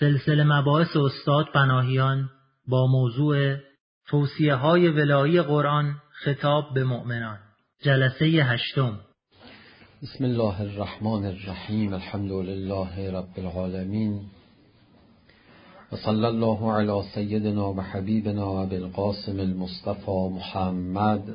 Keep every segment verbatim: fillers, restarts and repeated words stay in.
سلسله مباحث استاد پناهیان با موضوع توصیه های ولایی قرآن خطاب به مؤمنان، جلسه هشتم. بسم الله الرحمن الرحیم. الحمد لله رب العالمین و صلی الله علی سیدنا و حبیبنا ابی القاسم المصطفى محمد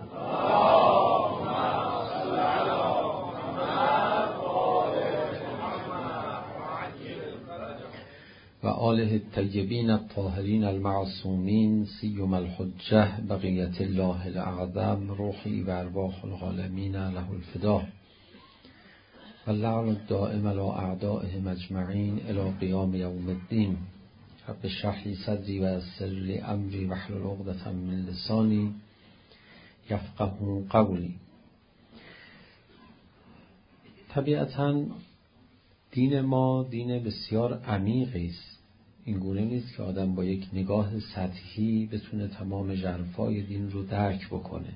و آله الطیبین الطاهرین المعصومین سیم الحجه بقیت الله الاعظم روحی و ارواح العالمین له الفدا و اللعن الدائم علی اعدائهم اجمعین الی قیام یوم الدین. رب اشرح لی صدری و یسر لی امری واحلل عقدة من لسانی یفقهوا قولی. طبیعتاً دین ما دین بسیار عمیقی است. این گونه نیست که آدم با یک نگاه سطحی بتونه تمام ژرفای دین رو درک بکنه.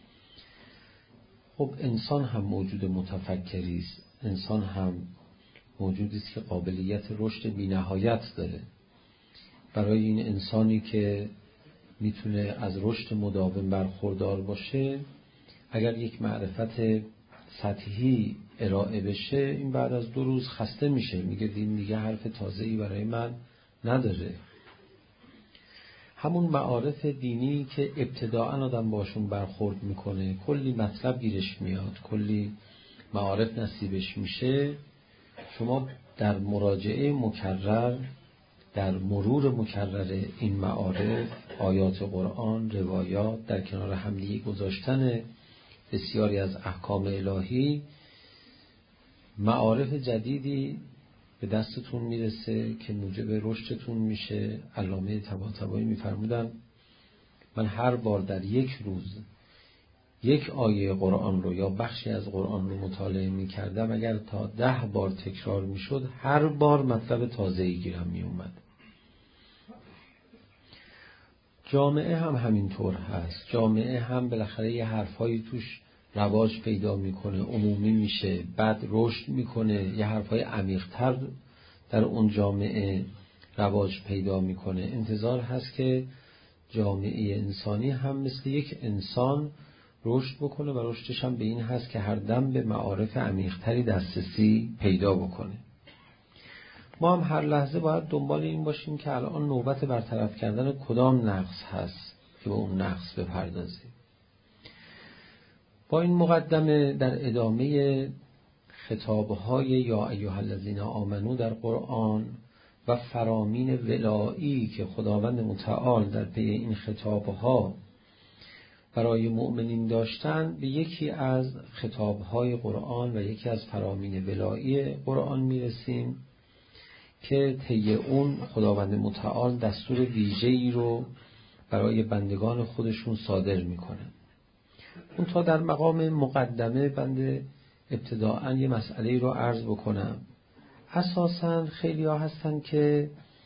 خب انسان هم موجود متفکری است، انسان هم موجودی است که قابلیت رشد بی‌نهایت داره. برای این انسانی که میتونه از رشد مداوم برخوردار باشه، اگر یک معرفت سطحی ارائه بشه، این بعد از دو روز خسته میشه، میگه دین دیگه حرف تازه‌ای برای من نداره. همون معارف دینی که ابتداءً آدم باشون برخورد میکنه، کلی مطلب گیرش میاد، کلی معارف نصیبش میشه، شما در مراجعه مکرر، در مرور مکرر این معارف، آیات قرآن، روایات، در کنار هم دیگه گذاشتن بسیاری از احکام الهی، معارف جدیدی به دستتون میرسه که موجب رشدتون میشه. علامه طباطبایی میفرمودن من هر بار در یک روز یک آیه قرآن رو یا بخشی از قرآن رو مطالعه میکردم، اگر تا ده بار تکرار میشد، هر بار مطلب تازه‌ای گیرم میومد. جامعه هم همینطور هست. جامعه هم بالاخره یه حرفایی توش رواج پیدا میکنه، عمومی میشه، بعد رشد میکنه، یه حرفای عمیق‌تر در اون جامعه رواج پیدا میکنه. انتظار هست که جامعه انسانی هم مثل یک انسان رشد بکنه و رشدش هم به این هست که هر دم به معارف عمیق‌تری دسترسی پیدا بکنه. ما هم هر لحظه باید دنبال این باشیم که الان نوبت برطرف کردن کدام نقص هست که به اون نقص بپردازیم. با این مقدمه در ادامه خطابهای یا ایها الذین آمنو در قرآن و فرامین ولایی که خداوند متعال در پی این خطابها برای مؤمنین داشتن، به یکی از خطابهای قرآن و یکی از فرامین ولایی قرآن میرسیم که طی اون خداوند متعال دستور ویژه‌ای رو برای بندگان خودشون صادر میکنه. اون تا در مقام مقدمه بنده ابتداءً یه مسئله رو عرض بکنم. اساساً خیلی ها هستن که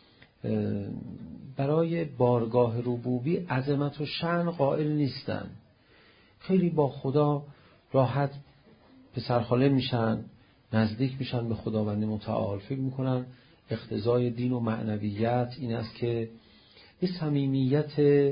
برای بارگاه ربوبی عظمت و شأن قائل نیستن. خیلی با خدا راحت به سرخاله میشن، نزدیک میشن به خداوند متعال. فکر میکنن اقتضای دین و معنویت این است که یه صمیمیت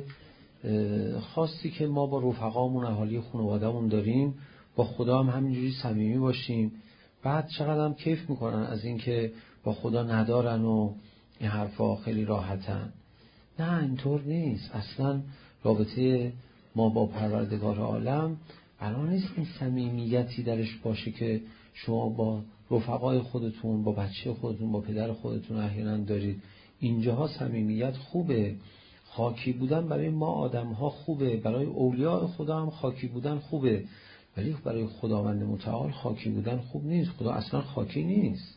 خاصی که ما با رفقامون، اهالی خانواده‌مون داریم، با خدا هم همینجوری صمیمی باشیم. بعد چقدر هم کیف میکنن از این که با خدا ندارن و این حرفا خیلی راحتن. نه، اینطور نیست. اصلا رابطه ما با پروردگار عالم قرار نیست این صمیمیتی درش باشه که شما با رفقای خودتون، با بچه خودتون، با پدر خودتون احیانا دارید. اینجاها صمیمیت خوبه، خاکی بودن برای ما آدم ها خوبه، برای اولیاء خدا هم خاکی بودن خوبه، ولی برای خداوند متعال خاکی بودن خوب نیست. خدا اصلا خاکی نیست،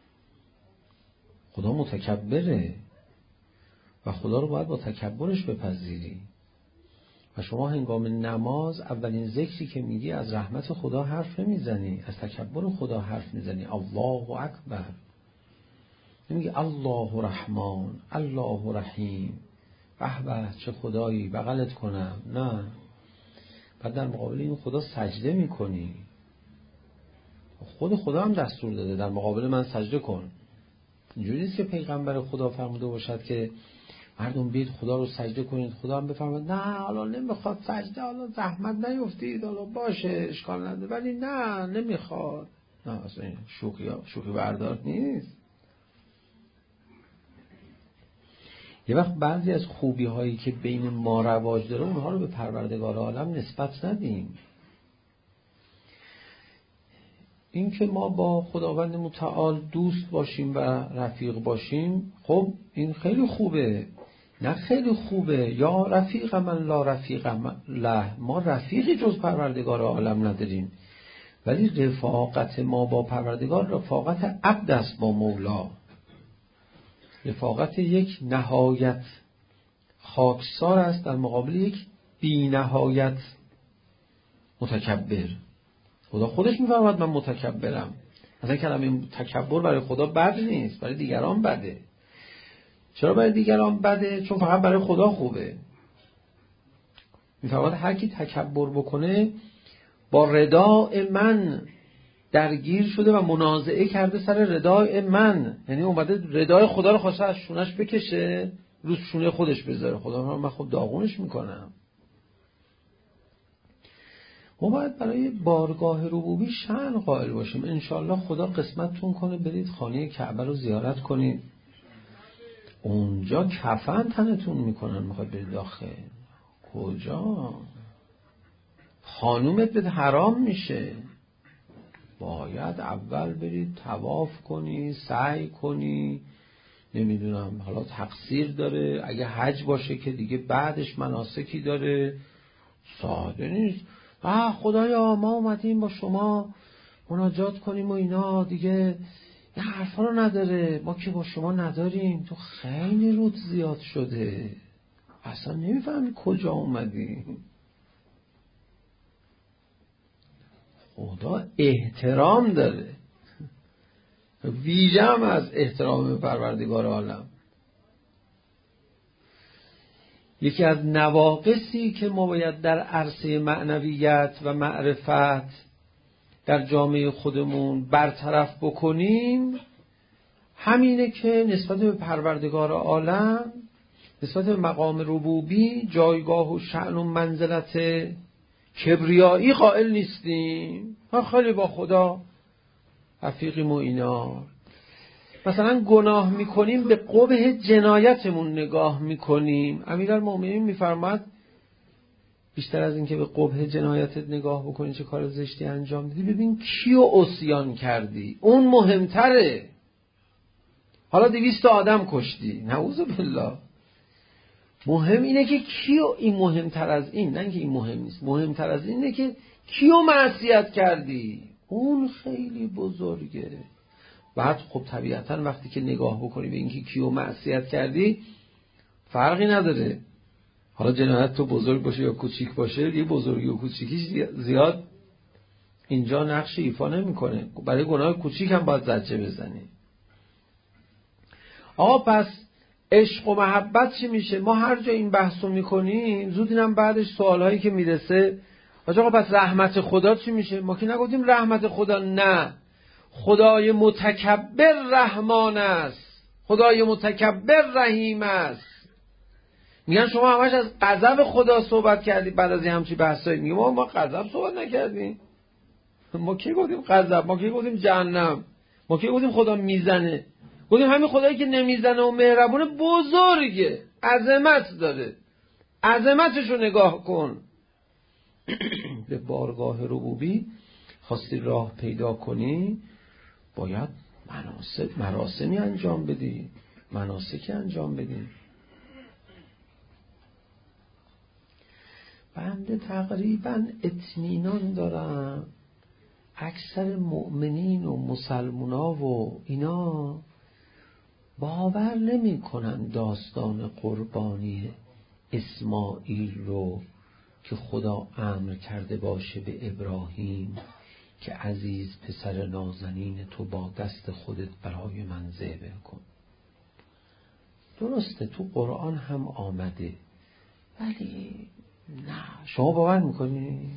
خدا متکبره و خدا رو باید با تکبرش بپذیری. و شما هنگام نماز اولین ذکری که میگی از رحمت خدا حرف نمیزنی، از تکبر خدا حرف میزنی. الله اکبر. نمیگی الله رحمان، الله رحیم، به به چه خدایی بغلت کنم. نه، بعد در مقابل این خدا سجده میکنی. خود خدا هم دستور داده در مقابل من سجده کن. اینجوری نیست که پیغمبر خدا فرموده باشد که مردم بیاید خدا رو سجده کنید، خدا هم بفرماید نه حالا نمیخواد سجده، حالا زحمت نیفتید، حالا باشه اشکال نداره، ولی نه نمیخواد. نه اصلا شوخی شوخی بردار نیست. یه وقت بعضی از خوبی هایی که بین ما رواج داره اونها رو به پروردگار عالم نسبت ندیم. این که ما با خداوند متعال دوست باشیم و رفیق باشیم، خب این خیلی خوبه، نه خیلی خوبه. یا رفیق من لا رفیق من له، ما رفیقی جز پروردگار عالم نداریم، ولی رفاقت ما با پروردگار رفاقت عبد است با مولا، رفاقت یک نهایت خاکسار است در مقابل یک بی نهایت متکبر. خدا خودش میفرماید من متکبرم. مثلا کلمه تکبر برای خدا بد نیست، برای دیگران بده. چرا برای دیگران بده؟ چون فقط برای خدا خوبه. میفرماید هر کی تکبر بکنه با رداء من درگیر شده و منازعه کرده سر رداء من، یعنی اومده ردای خدا رو خواسته از شونش بکشه روز شونه خودش بذاره. خدا من خب داغونش میکنم. ما باید برای بارگاه ربوبی شأن قائل باشیم. انشالله خدا قسمتتون کنه برید خانه کعبه رو زیارت کنید، اونجا کفن تنتون میکنن میخواد برید داخل. کجا؟ خانومت به حرام میشه، باید اول برید طواف کنی، سعی کنی، نمیدونم حالا تقصیر داره، اگه حج باشه که دیگه بعدش مناسکی داره، ساده نیست. آه خدایا ما اومدیم با شما مناجات کنیم و اینا، دیگه یه حرفا رو نداره، ما که با شما نداریم، تو خیلی رود زیاد شده، اصلا نمیفهمی کجا اومدی. خدا احترام داره، ویژه هم از احترام پروردگار عالم. یکی از نواقصی که ما باید در عرصه معنویت و معرفت در جامعه خودمون برطرف بکنیم همینه که نسبت به پروردگار عالم، نسبت به مقام ربوبی جایگاه و شأن و منزلت کبریایی قائل نیستیم. ما خیلی با خدا رفیقیم و اینا. مثلا گناه میکنیم به قبح جنایتمون نگاه میکنیم. امیرالمومنین میفرماد بیشتر از این که به قبح جنایتت نگاه بکنی چه کار زشتی انجام دادی، ببین کیو عصیان کردی، اون مهمتره. حالا دویست آدم کشتی، نعوذ بالله، مهم اینه که کیو، این مهمتر از این، نه که این مهم نیست، مهمتر از اینه که کیو معصیت کردی، اون خیلی بزرگه. بعد خب طبیعتا وقتی که نگاه بکنی به اینکه کیو معصیت کردی فرقی نداره حالا جنایت تو بزرگ باشه یا کوچیک باشه، یه بزرگی و کوچیکی زیاد اینجا نقش ایفا نمیکنه. برای گناه کوچیک هم باید زجه بزنی. آقا پس عشق و محبت چی میشه؟ ما هر جا این بحثو میکنیم زود اینم بعدش سوالهایی که میرسه آقا پس رحمت خدا چی میشه؟ ما که نگفتیم رحمت خدا، نه، خدای متکبر رحمان است، خدای متکبر رحیم است. میگن شما همش از غضب خدا صحبت کردی بعد از این همچی بحثایی. میگم ما ما غضب صحبت نکردیم. ما کی گفتیم غضب؟ ما کی گفتیم جهنم؟ ما کی گفتیم خدا میزنه؟ گفتیم همین خدایی که نمیزنه و مهربونه بزرگه، عظمت داره، عظمتش رو نگاه کن. به بارگاه ربوبی خواستی راه پیدا کنی باید مناسک مراسمی انجام بدی، مناسکی انجام بدی. بنده تقریبا اطمینان دارم اکثر مؤمنین و مسلمونا و اینا باور نمی کنن داستان قربانی اسماعیل رو که خدا امر کرده باشه به ابراهیم که عزیز پسر نازنین تو با دست خودت برای من ذبح کن. درسته تو قرآن هم آمده، ولی نه، شما باور میکنی؟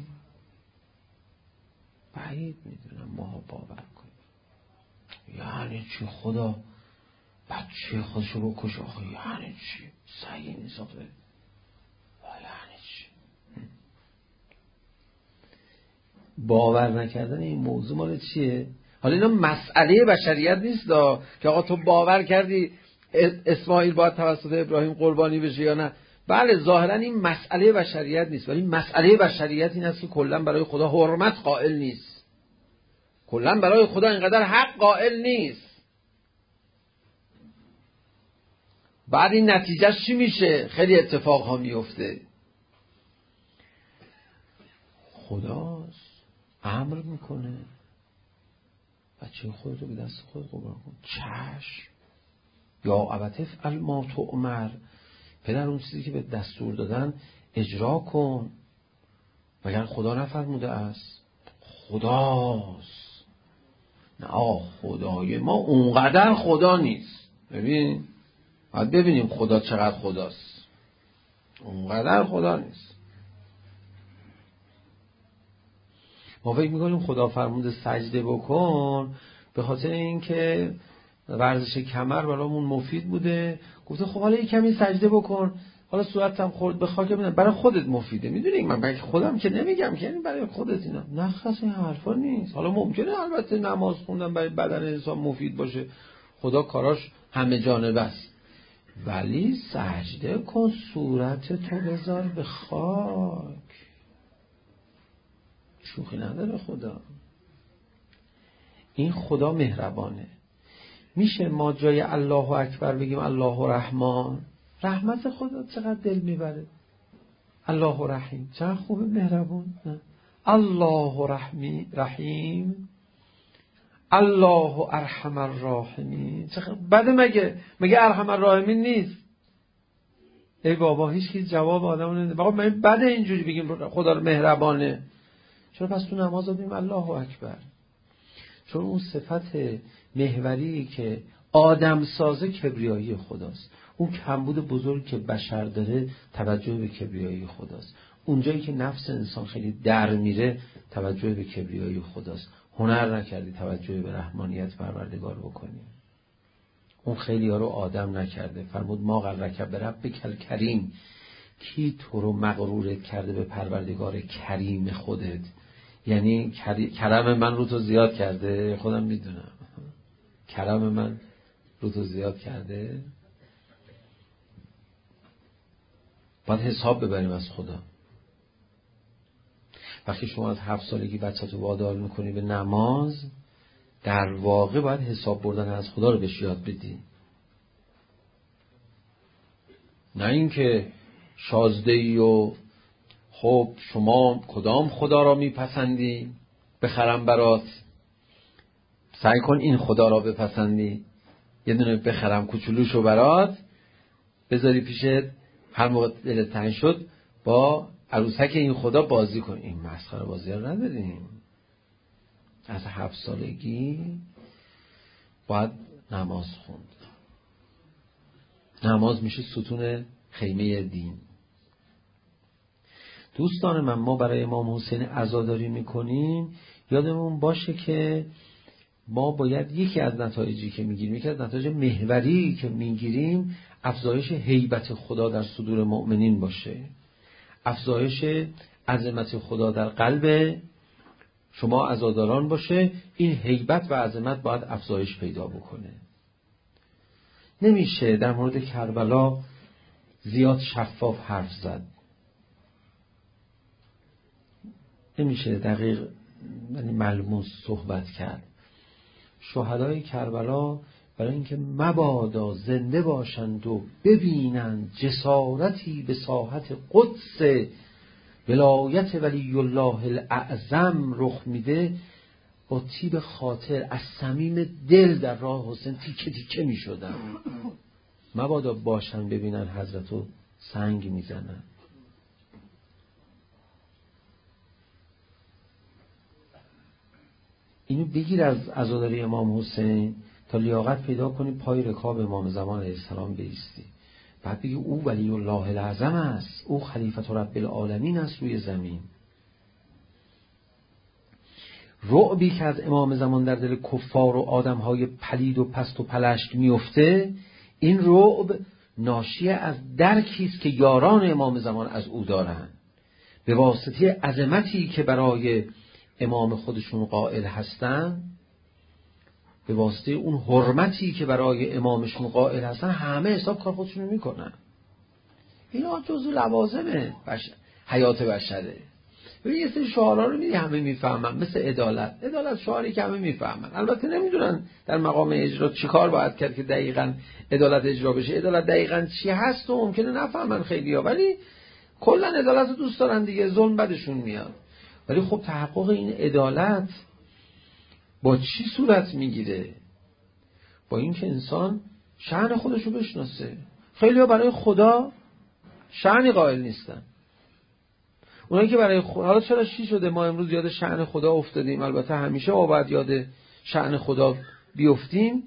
بعید میدونم ما باور کنیم. یعنی چی خدا بچه خودشو بکشه. آخه یعنی چی؟ سعی نیست آخه. یعنی چی؟ باور نکردن این موضوع مال چیه؟ حالا اینا مسئله بشریت نیست دا که آقا تو باور کردی اسماعیل باید توسط ابراهیم قربانی بشه یا نه. بله ظاهرا این مسئله بشریت نیست، ولی مسئله بشریت این است که کلا برای خدا حرمت قائل نیست، کلا برای خدا اینقدر حق قائل نیست. بعد این نتیجه چی میشه؟ خیلی اتفاق ها میفته. خداست امر میکنه بچه خودتو به دست خود قربان کن. چشم یا ابت افعل ما تؤمر، پدر اون چیزی که به دستور دادن اجرا کن، مگر خدا نفرموده است؟ خداست. نه خدای ما اونقدر خدا نیست. ببین باید ببینیم خدا چقدر خداست. اونقدر خدا نیست. ما فکر میکنیم خدا فرموده سجده بکن به خاطر اینکه ورزش کمر برامون مفید بوده، گفته خب حالا یک کمی سجده بکن، حالا صورتم خورد به خاک ببینم، برای خودت مفیده. میدونی من برای خودم که نمیگم که یعنی برای خودت اینا. نه خاص این حرفا نیست. حالا ممکنه البته نماز خوندن برای بدن انسان مفید باشه، خدا کاراش همه جانبه است، ولی سجده کن صورت تو بذار به خاک. شوخی نداره خدا. این خدا مهربانه. میشه ما جای الله اکبر بگیم الله رحمان؟ رحمت خدا چقدر دل میبره. الله رحیم چقدر خوبه، مهربون. الله رحمی رحیم، الله ارحم الراحمین. چقدر بده. مگه مگه ارحم الراحمین نیست؟ ای بابا هیچ کی جواب آدمو نمیده. بابا مگه بده اینجوری بگیم خدا رو مهربانه؟ چرا پس تو نماز بگیم الله اکبر؟ چون اون صفت محوری که آدم سازه کبریایی خداست. اون کمبود بزرگی که بشر داره توجه به کبریایی خداست. اونجایی که نفس انسان خیلی در میره توجه به کبریایی خداست. هنر نکردی توجه به رحمانیت پروردگار بکنی. اون خیلی ها رو آدم نکرده. فرمود ما غرک بربک الکریم، کی تو رو مغرور کرده به پروردگار کریم خودت؟ یعنی کرم من رو تو زیاد کرده؟ خودم میدونم کرم من رو تو زیاد کرده. باید حساب ببریم از خدا. وقتی شما از هفت سالگی بچه تو وادار میکنی به نماز، در واقع باید حساب بردن از خدا رو بهش یاد بدی. نه اینکه شازدهی و خب شما کدام خدا را میپسندی بخرم برات، سعی کن این خدا را بپسندی، یه دونه بخرم کوچولوشو برات بذاری پیشت، هر موقع دلت تنگ شد با عروسک این خدا بازی کن. این مسخره بازی ها نداریم. از هفت سالگی باید نماز خوند. نماز میشه ستون خیمه دین. دوستان من، ما برای امام حسین عزاداری میکنیم، یادمون باشه که ما باید یکی از نتایجی که میگیریم، یکی از نتایج محوری که میگیریم، افزایش هیبت خدا در صدور مؤمنین باشه، افزایش عظمت خدا در قلب شما عزاداران باشه. این هیبت و عظمت باید افزایش پیدا بکنه. نمیشه در مورد کربلا زیاد شفاف حرف زد، نمیشه دقیق یعنی ملموس صحبت کرد. شهدای کربلا برای اینکه مبادا زنده باشند و ببینند جسارتی به ساحت قدس ولایت ولی الله الاعظم رخ میده، با طیب خاطر از صمیم دل در راه حسین تیکه تیکه میشدن. مبادا باشن ببینن حضرتو سنگ میزنن. اینو بگیر از عزاداری امام حسین تا لیاقت پیدا کنی پای رکاب امام زمان علیه السلام بایستی. بعد بگی او ولی الله الاعظم است، او خلیفت رب العالمین است روی زمین. رعبی که از امام زمان در دل کفار و آدمهای پلید و پست و پلشت میفته، این رعب ناشی از درکی است که یاران امام زمان از او دارند، به واسطه عظمتی که برای امام خودشون قائل هستن، به واسطه اون حرمتی که برای امامشون قائل هستن، همه حساب کار خودشون رو میکنن. اینا جزو لوازم بش... حیات بشره. ببین یه سری شعارها رو میدی همه میفهمن، مثل عدالت. عدالت شعاری که همه میفهمن، البته نمیدونن در مقام اجرا چی کار باید کرد که دقیقاً عدالت اجرا بشه. عدالت دقیقاً چی هست و ممکنه نفهمن خیلیا، ولی کلا عدالت رو دوست دارن دیگه، ظلم بدشون میاد. ولی خب تحقق این عدالت با چی صورت میگیره؟ با اینکه انسان شأن خودش رو بشناسه. خیلیا برای خدا شأنی قائل نیستن. اونایی که برای خدا، حالا چرا چی شده ما امروز یاد شأن خدا افتادیم؟ البته همیشه ما باید یاد شأن خدا بیفتیم،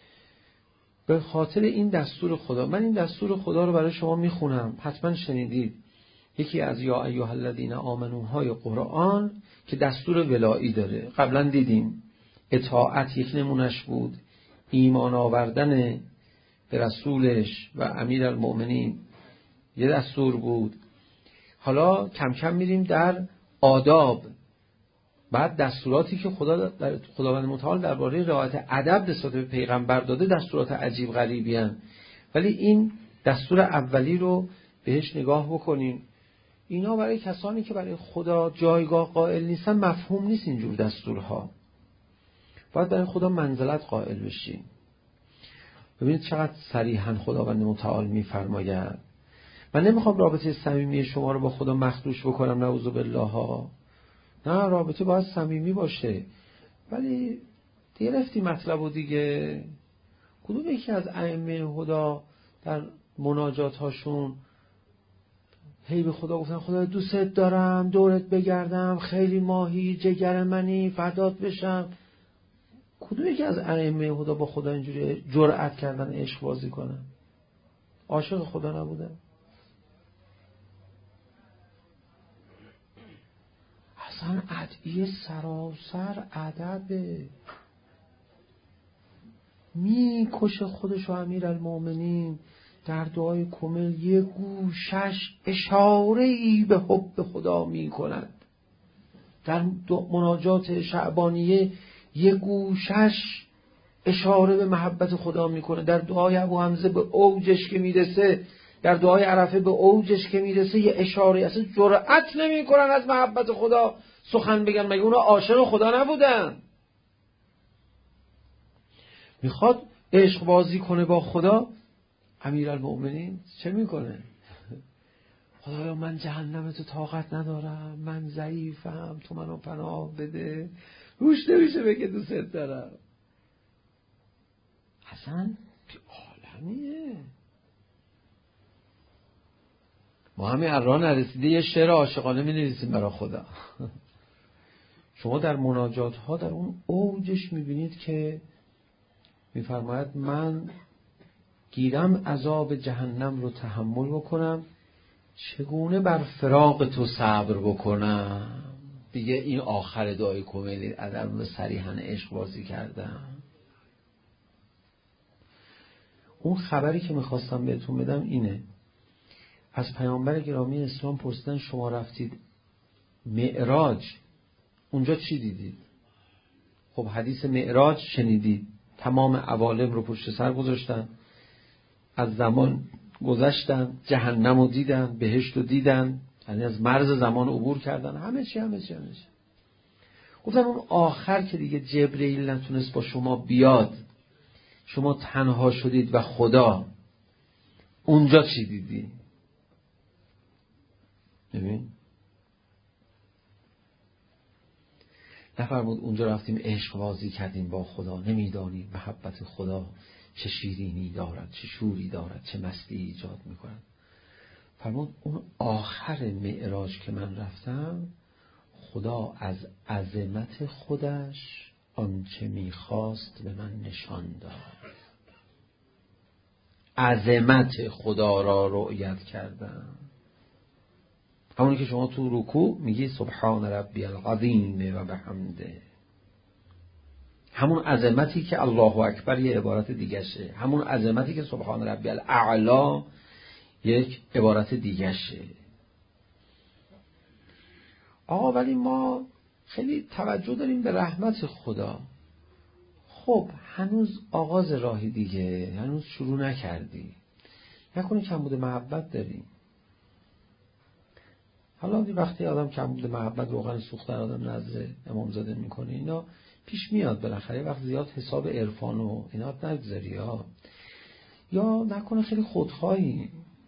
به خاطر این دستور خدا. من این دستور خدا رو برای شما میخونم، حتما شنیدید. یکی از یا ایها الذین آمنوهای قرآن که دستور ولایی داره. قبلا دیدیم اطاعت یک نمونش بود، ایمان آوردن به رسولش و امیرالمؤمنین یه دستور بود. حالا کم کم میریم در آداب، بعد دستوراتی که خدا در خداوند متعال درباره رعایت ادب نسبت به پیغمبر داده دستورات عجیب غریبی هستند. ولی این دستور اولی رو بهش نگاه بکنیم. اینا برای کسانی که برای خدا جایگاه قائل نیستن مفهوم نیست. اینجور دستورها باید برای خدا منزلت قائل بشیم. ببینید چقدر صریحاً خداوند متعال میفرماید. من نمیخوام رابطه صمیمی شما رو با خدا مخدوش بکنم، نعوذ بالله ها. نه، رابطه باید صمیمی باشه. ولی گرفتی مطلب و دیگه. کدوم یکی از ائمه هدا در مناجات هاشون هی به خدا گفتن خدا دوستت دارم، دورت بگردم، خیلی ماهی، جگر منی، فدات بشم؟ کدوم یکی از ائمه هدا با خدا اینجوری جرأت کردن عشق بازی کنن؟ عاشق خدا نبودن؟ اصلا ادعیه سراسر ادبه. میکشه خودش و امیرالمؤمنین در دعای کمل یه گوشش اشاره ای به حب خدا میکند. در مناجات شعبانیه یه گوشش اشاره به محبت خدا میکنه. در دعای ابو حمزه به اوجش که میرسه، در دعای عرفه به اوجش که میرسه یه اشاره. اصلا جرأت نمیکنن از محبت خدا سخن بگن، مگه اونا عاشق خدا نبودن؟ میخواد عشق بازی کنه با خدا. امیرالمؤمنین چه میکنه؟ خدایا من جهنم تو طاقت ندارم، من ضعیفم، تو منو پناه بده. روش نمیشه بگه دوست دارم. اصلا عالمیه. ما همین الان نرسیده یه شعر عاشقانه می نویسیم برای خدا. شما در مناجات ها در اون اوجش می بینید که می فرماید من گیرم عذاب جهنم رو تحمل بکنم، چگونه بر فراق تو صبر بکنم. دیگه این آخر دعای کمیلی در اون صریحاً عشق بازی کردم. اون خبری که میخواستم بهتون بدم اینه. از پیامبر گرامی اسلام پرسیدن شما رفتید معراج، اونجا چی دیدید؟ خب حدیث معراج شنیدید. تمام عوالم رو پشت سر گذاشتن، از زمان گذشتن، جهنم رو دیدن، بهشت رو دیدن، یعنی از مرز زمان عبور کردن، همه چی همه چی همه چی. گفتن اون آخر که دیگه جبرئیل نتونست با شما بیاد، شما تنها شدید و خدا، اونجا چی دیدی؟ ببین نفرمود اونجا رفتیم عشق بازی کردیم با خدا، نمیدانیم محبت خدا چه شیرینی دارد، چه شوری دارد، چه مستی ایجاد میکند. فرمود اون آخر معراج که من رفتم، خدا از عظمت خودش آنچه میخواست به من نشان داد. عظمت خدا را رؤیت کردم. همونی که شما تو رکوع میگی سبحان ربی العظیم و بحمده. همون عظمتی که الله اکبر یه عبارت دیگشه، همون عظمتی که سبحان ربی الاعلی یک عبارت دیگشه. آقا ولی ما خیلی توجه داریم به رحمت خدا. خب هنوز آغاز راهی دیگه، هنوز شروع نکردی، نکنی کمبود محبت داریم. حالا وقتی آدم کمبود محبت روغن سوختن آدم نظر امامزاده میکنه اینا پیش میاد بالاخره، وقت زیاد حساب عرفان و اینا نگذاری ها. یا نکنه خیلی خودخواهی،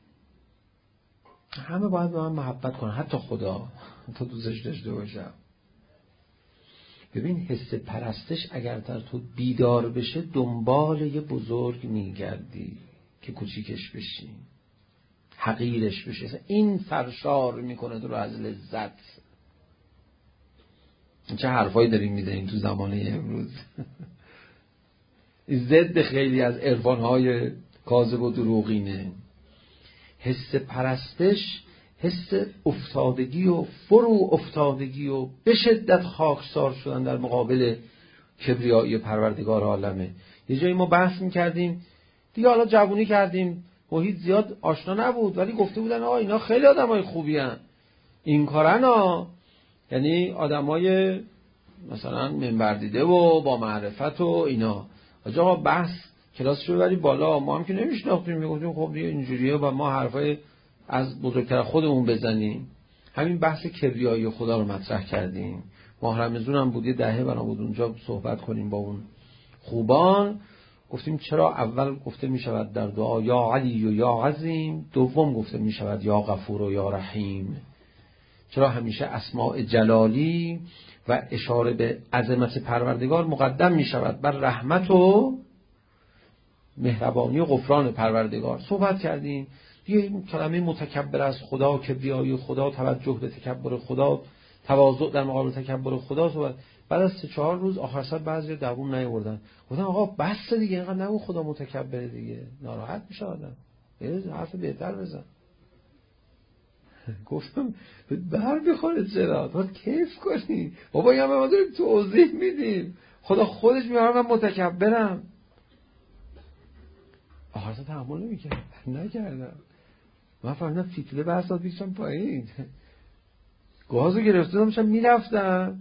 همه باید به من محبت کنن، حتی خدا تا دوستش داشته باشم. ببین حس پرستش اگر در تو بیدار بشه دنبال یه بزرگ میگردی که کوچیکش بشی، حقیرش بشه. این سرشار میکنه تو رو از لذت. چه حرفایی داریم میزنیم تو زمانه امروز. ضد خیلی از عرفان‌های کاذب و دروغینه. حس پرستش حس افتادگی و فرو افتادگی و به شدت خاکسار شدن در مقابل کبریایی پروردگار عالمه. یه جایی ما بحث میکردیم دیگه، حالا جوونی کردیم، محیط زیاد آشنا نبود، ولی گفته بودن آقا اینا خیلی آدمای خوبی هن، این کارن ها، یعنی آدمای مثلا منبر دیده و با معرفت و اینا. آقا بحث کلاسش رو ببری بالا، ما هم که نمیشناختیم، میگفتیم خب دیگه اینجوریه و ما حرفای از بزرگتر خودمون بزنیم. همین بحث کبریایی خدا رو مطرح کردیم. ماه رمضان هم بود، یه دهه بنا بود اونجا صحبت کنیم با اون خوبان. گفتیم چرا اول گفته می شود در دعا یا علی و یا عظیم، دوم گفته می شود یا غفور و یا رحیم. چرا همیشه اسماء جلالی و اشاره به عظمت پروردگار مقدم می شود بر رحمت و مهربانی و غفران پروردگار. صحبت کردیم یه کلمه متکبر از خدا، کبریایی خدا، توجه به تکبر خدا، تواضع در مقابل تکبر خدا. صحبت بعد از سه چهار روز آخر سر بعضی دووم نیاوردن، گفتن آقا بس دیگه، اینقدر نگو خدا متکبره دیگه، ناراحت میشه آدم، یه حرف بهتر بزن. گفتم بر بخوره چرا؟ تو کیف کنی بابا، یا ما داریم توضیح میدیم، خدا خودش میگه من متکبرم. آخر سر تحمل نمیکردم، نکردم. من فهمیدم فیتله بحثات بیشتم پایین، گازو گرفته میشم میرفتم.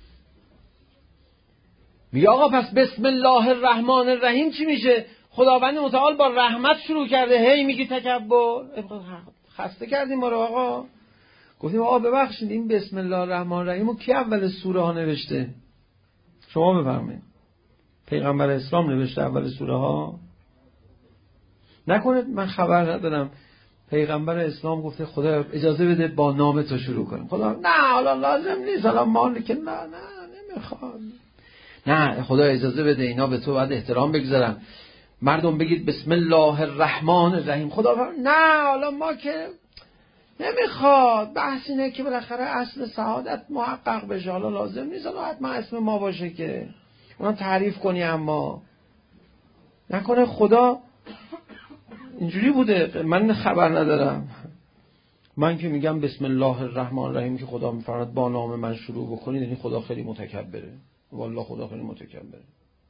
میگه آقا پس بسم الله الرحمن الرحیم چی میشه؟ خداوند متعال با رحمت شروع کرده، هی میگی تکبر. خسته کردیم ما رو آقا. گفتیم آقا ببخشید این بسم الله الرحمن الرحیم رو کی اول سوره ها نوشته؟ شما بفرمایید. پیغمبر اسلام نوشته اول سوره ها؟ نکنه من خبر ندارم پیغمبر اسلام گفته خدا اجازه بده با نام تو شروع کنیم. خدا نه حالا لازم نیست، حالا مالک نه نه نمیخوام. نه خدا اجازه بده اینا به تو باید احترام بگذارن، مردم بگید بسم الله الرحمن الرحیم. خدا فرم نه حالا ما که نمیخواد، بحث اینه که بالاخره اصل سعادت محقق بشه، حالا لازم نیست حالا حتما اسم ما باشه که اونم تعریف کنی. اما نکنه خدا اینجوری بوده، من خبر ندارم. من که میگم بسم الله الرحمن الرحیم که خدا میفرماد با نام من شروع بکنید، یعنی خدا خیلی متکبره. والله خدا خیلی متکبره.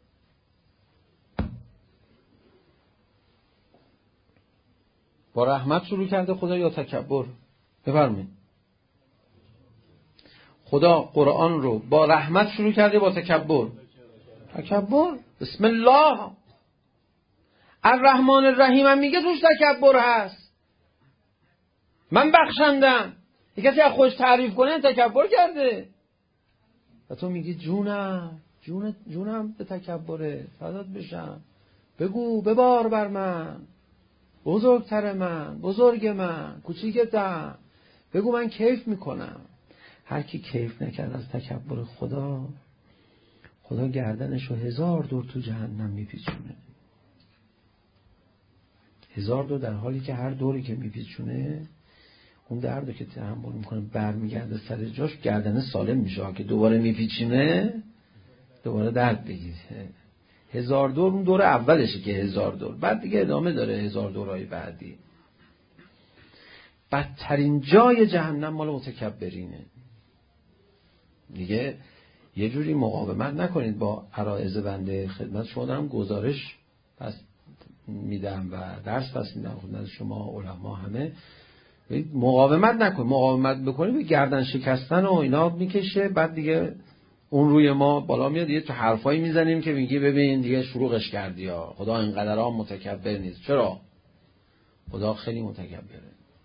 با رحمت شروع کرده خدا یا تکبر؟ بفرمایید. خدا قرآن رو با رحمت شروع کرده با تکبر؟ تکبر. بسم الله الرحمن الرحیم هم میگه توش تکبر هست. من بخشندم. یک کسی از خودش تعریف کنه تکبر کرده. و تو میگی جونم جون جونم به تکبره، فدات بشم، بگو ببار بر من، بزرگتر من، بزرگ من، کوچیکتم، بگو من کیف میکنم. هر کی کیف نکرد از تکبر خدا، خدا گردنشو هزار دور تو جهنم میپیچونه. هزار دور، در حالی که هر دوری که میپیچونه اون دردو که تحمل میکنه برمیگرده سر جاش، گردنه سالم میشه. که دوباره میپیچینه دوباره درد بگیره. هزار دور اون دور اولشه که هزار دور، بعد دیگه ادامه داره هزار دورهای بعدی. بدترین جای جهنم مال متکبرینه. دیگه یه جوری مقاومت نکنید با عرایض بنده. خدمت شما دارم گزارش پس میدم و درس پس میدم خدمت شما علما همه. مقاومت نکنید، مقاومت بکنید به گردن شکستن و اینا میکشه، بعد دیگه اون روی ما بالا میاد، یه تو حرفایی میزنیم که میگی ببین دیگه شروعش کردی ها، خدا اینقدر هم متکبر نیست. چرا؟ خدا خیلی متکبره.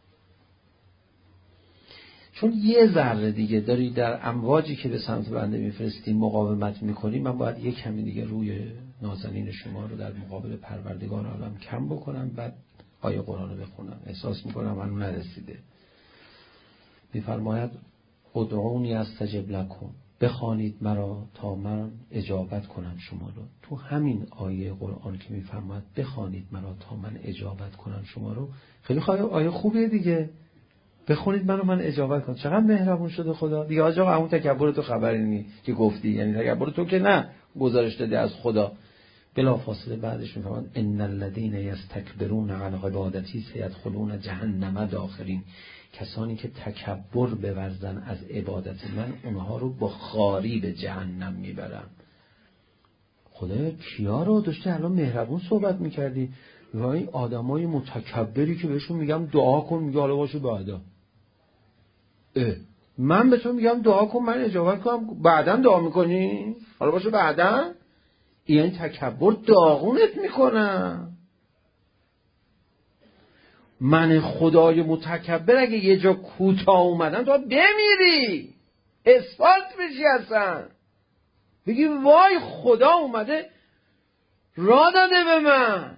چون یه ذره دیگه داری در امواجی که به سمت بنده میفرستی مقاومت میکنی، من باید یک کمی دیگه روی نازنین شما رو در مقابل پروردگار عالم کم بکنم، بعد آیه قرآن رو بخونم. احساس میکنم هنوز نرسیده. میفرماید ادعونی استجب لکم، بخوانید مرا تا من اجابت کنم شما رو. تو همین آیه قرآن که میفرماید بخوانید مرا تا من اجابت کنم شما رو، خیلی خواهی آیه خوبیه دیگه. بخونید منو من اجابت کنم. چقدر مهربون شده خدا دیگه. آقا همون تکبر تو خبری نی که گفتی، یعنی تکبر تو که نه گزارش دادی از خدا. بلا فاصله بعدش میفرماید ان الذين يستكبرون عن عبادتی سيدخلون جهنم داخرین. کسانی که تکبر بورزن از عبادت من، اونها رو با خاری به جهنم میبرم. خدا کیا رو داشتی الان مهربون صحبت میکردی؟ وای آدمای متکبری که بهشون میگم دعا کن، میگه حالا باشه بعدا. اه من به تو میگم دعا کن من اجابت کنم، بعداً دعا میکنی؟ حالا باشه بعداً. این تکبر داغونت میکنم. من خدای متکبر اگه یه جا کوتاه اومدن تو بمیری، اسفالت بشی اصلا، بگی وای خدا اومده را داده به من.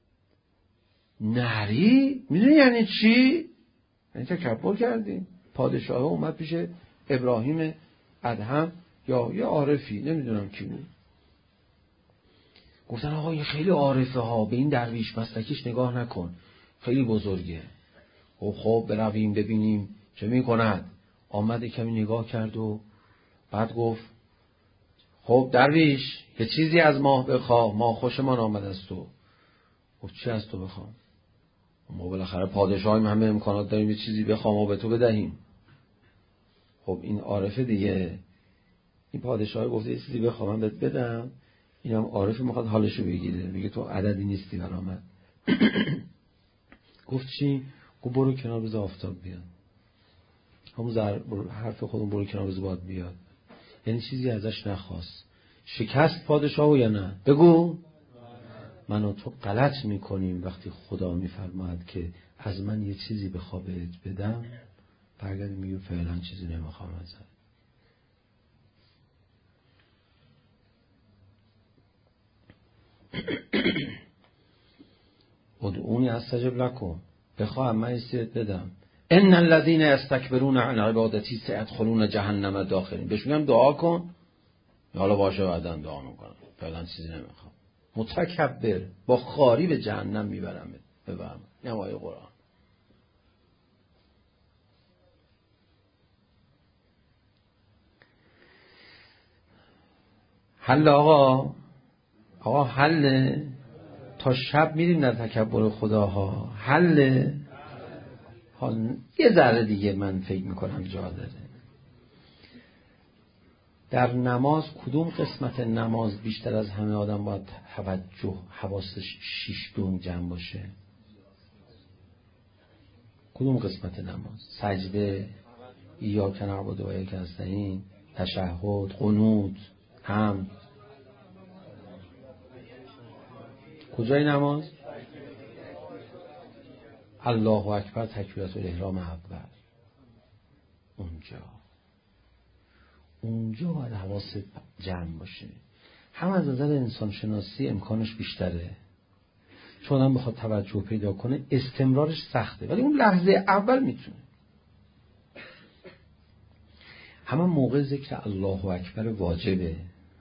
نری میدونی یعنی چی؟ یعنی تکبر کردی. پادشاه اومد پیش ابراهیم ادهم یا یه عارفی نمیدونم کی بود، گفتن آقا این خیلی عارفه ها، به این درویش مسلکیش نگاه نکن خیلی بزرگه. خب خب برویم ببینیم چه میکند. آمد کمی نگاه کرد و بعد گفت خب درویش یه چیزی از ما بخواه، ما خوشمان آمد از تو. گفت چی از تو بخوام؟ ما بالاخره پادشاهیم، همه امکانات داریم، یه چیزی بخوام و به تو بدهیم. خب این عارفه دیگه، این پادشاه گفته یه چیزی بخوام من بهت بدم، اینم عارفه میخواد حالشو بگیره، میگه تو عددی نیستی برا من. گفت چی؟ گفت برو کنار بذار آفتاب بیاد. همون زر... حرف خودمون برو کنار بذار باد بیاد. یعنی چیزی ازش نخواست. شکست پادشاهو یا نه؟ بگو. من و تو غلط میکنیم وقتی خدا میفرماید که از من یه چیزی بخواه بهت بدم، برگردیم میگه فعلا چیزی نمیخوام ازت. ادعونی استجب لکم، بخواه من استیت بدم. ان الذين يستكبرون عن عبادتی سيدخلون جهنم داخرین. بهش میگم دعا کن، حالا باشه بعداً دعا میکنم، فعلا چیزی نمیخوام. متکبر با خاری به جهنم میبرم. ببرم نمای قرآن. حل آقا آقا حل تا شب میریم در تکبر خداها. حل حال یه ذره دیگه من فکر میکنم جا داره. در نماز کدوم قسمت نماز بیشتر از همه آدم باید توجه حواسش شیش دون جمع باشه؟ کدوم قسمت نماز؟ سجده، ایاک نعبد و ایاک نستعین، تشهد، قنوت، حمد. کجای نماز؟ الله اکبر تکبیرات الاحرام اول. اونجا اونجا باید حواست جمع باشه. هم از نظر انسان شناسی امکانش بیشتره، چون هم بخواد توجه پیدا کنه استمرارش سخته، ولی اون لحظه اول میتونه. همه موقع ذکر الله اکبر واجبه.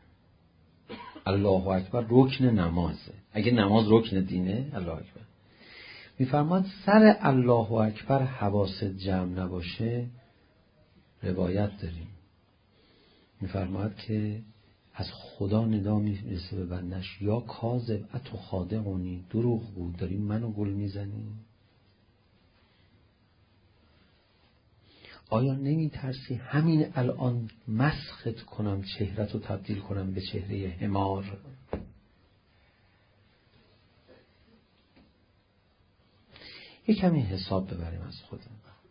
الله اکبر رکن نمازه. اگه نماز رکن دینه الله اکبر. میفرماد سر الله اکبر حواست جمع نباشه، روایت داریم میفرماد که از خدا ندا میرسه به بندش یا کاذب اتو خادعونی، دروغ بود داری منو گول میزنی. آیا نمی ترسی همین الان مسخت کنم، چهرت رو تبدیل کنم به چهره حمار؟ یک کمی حساب ببریم از خودم.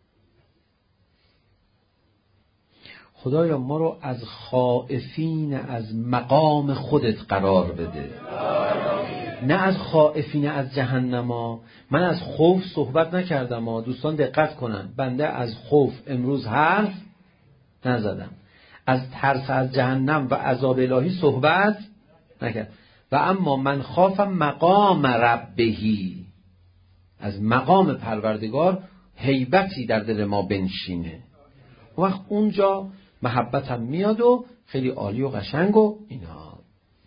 خدایا ما رو از خائفین از مقام خودت قرار بده، نه از خائفین از جهنما. من از خوف صحبت نکردم ها، دوستان دقت کنن، بنده از خوف امروز حرف نزدم، از ترس از جهنم و عذاب الهی صحبت نکرد. و اما من خافم مقام ربهی، از مقام پروردگار هیبتی در دل ما بنشینه، وقت اونجا محبتم میاد و خیلی عالی و قشنگ و اینا.